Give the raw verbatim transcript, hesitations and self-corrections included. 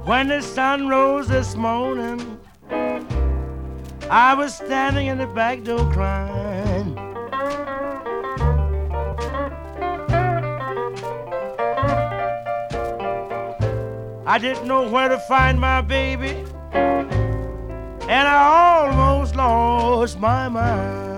When the sun rose this morning, I was standing in the back door crying. I didn't know where to find my baby, and I almost lost my mind.